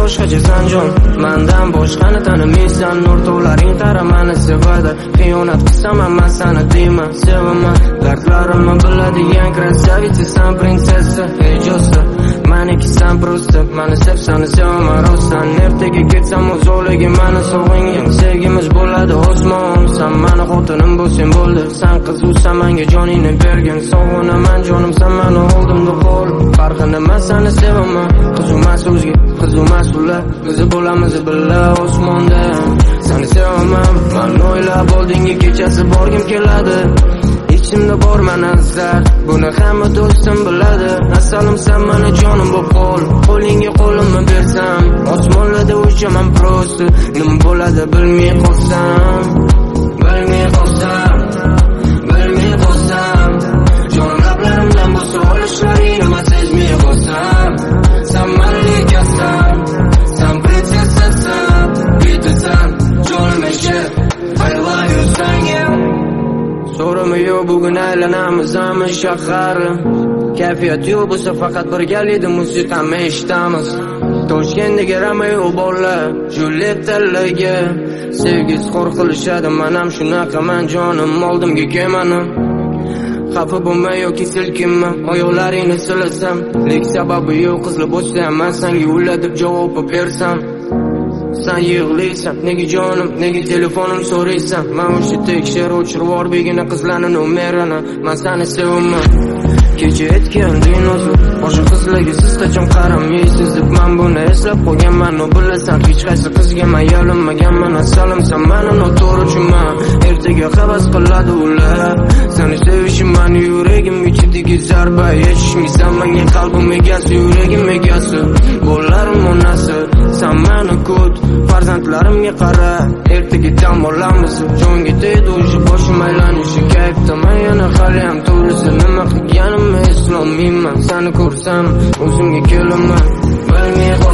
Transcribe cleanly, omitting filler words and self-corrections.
boshqachasan jon, mendan boshqani tanimaysan. Nur tog'laring qara meni sevadi, xiyonat qilsam hamma seni deyman. Sevaman dardlarimni biladigan krasavitsasan, prinsessa ejosa. Manikisan prosta, meni sevsani sevaman rostsan. Ertaga ketsam uzoqligi meni sog'ingan, sevgimiz bo'ladi osmon. Sen meni xotinim bo'lsang bo'ldi, sen qizsan menga joningni bergin. Sog'inaman jonim, sen meni oldimda qol. Farqi nima, seni sevaman. Qizumas o'zga, qizumas ular, biz bo'lamiz billa osmonda. Seni sevaman, men o'ylab oldingi kechasi borgim keladi. İçimde bor mana izlar, buni hamma do'stim biladi. Asalim sen meni jonim bo'lib qol, qo'lingga qo'limni bersam, osmonlarda uchaman prosta. Nima bo'ladi bilmay qolsam, bilmay qolsam, bilmay qolsam. Jonim lablarimdan bo'lsa olishlaringni sezmay qolsam. Sen meni lekasan, sen prinsessasan, bitasan, jonim eshik, I love you singing. So'rama yo'q bugun aylanamiz hamma shahar. Kayfiyat yo'q bo'lsa faqat birgalikda musiqani eshitamiz. Toshkentdagi Romeo bolalar Juliettaligi sevgisiz xor qilishadi, men ham shunaqaman jonim, oldimga kelmani. Xafa bo'lma yoki silkinma, oyoqlaringni silasam, lek sababi yo'q qizlar bo'lsa ham men senga ulla deb javob bersam. Sen yig'laysan, nega jonim, nega telefonim so'raysan. Men o'sha tekshir o'chirib yubor begina qizlarning nomerini, men seni sevaman. Kecha aytganding o'zi, boshqa qizlarga siz qachon qaramaysiz deb men buni eslab qo'yganman. No bilasan, hech qaysi qizga men yalinmaganman. Asalim sen meni noto'g'ri tushunma, ertaga havas qiladi ular. Seni sevishim meni yuragim ichidagi zarba, yetishmaysan menga qalbim egasi, yuragim egasi. Bo'larim onasi, sen meni kut, farzandlarimga qara. Ertaga dam olamiz, jonga tegdi o'sha boshim aylanishi. Kayfdaman yana hali ham to'g'risi, nima qilganimni eslolmayman. Seni ko'rsam o'zimga kelaman, bilmay